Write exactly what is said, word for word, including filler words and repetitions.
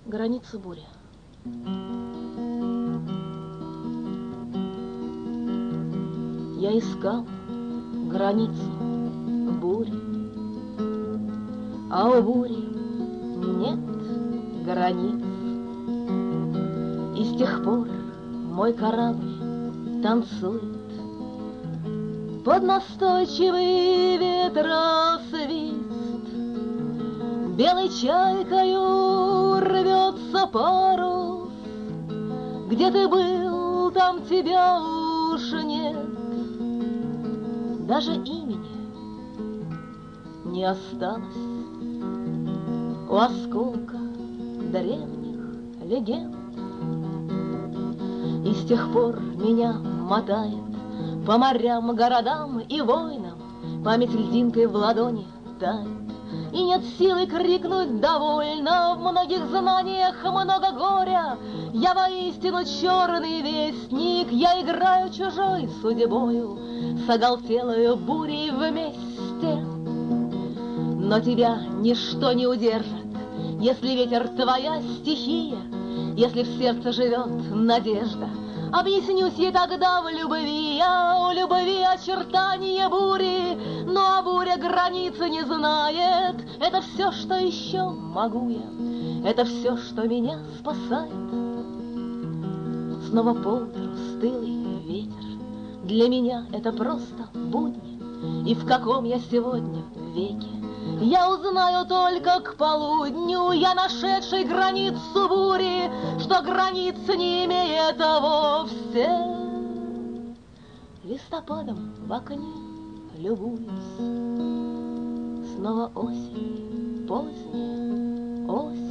Граница бури. Я искал границу бури, а у бури нет границ. И с тех пор мой корабль танцует под настойчивый ветросвист. Белой чайкою рвется парус. Где ты был, там тебя уж нет. Даже имени не осталось у осколка древних легенд. И с тех пор меня мотает по морям, городам и войнам. Память льдинкой в ладони тает, и нет силы крикнуть «довольно». В многих знаниях много горя. Я воистину черный вестник. Я играю чужой судьбою с оголтелою бурей вместе. Но тебя ничто не удержит, если ветер твоя стихия, если в сердце живет надежда. Объяснюсь ей тогда в любви, я у любви очертания бури. Но буря границы не знает. Это все, что еще могу я, это все, что меня спасает. Снова полдень, стылый ветер, для меня это просто будни. И в каком я сегодня веке я узнаю только к полудню, я нашедший границу бури, что границы не имеет вовсе. Листопадом в окне любуюсь, снова осень, поздняя осень.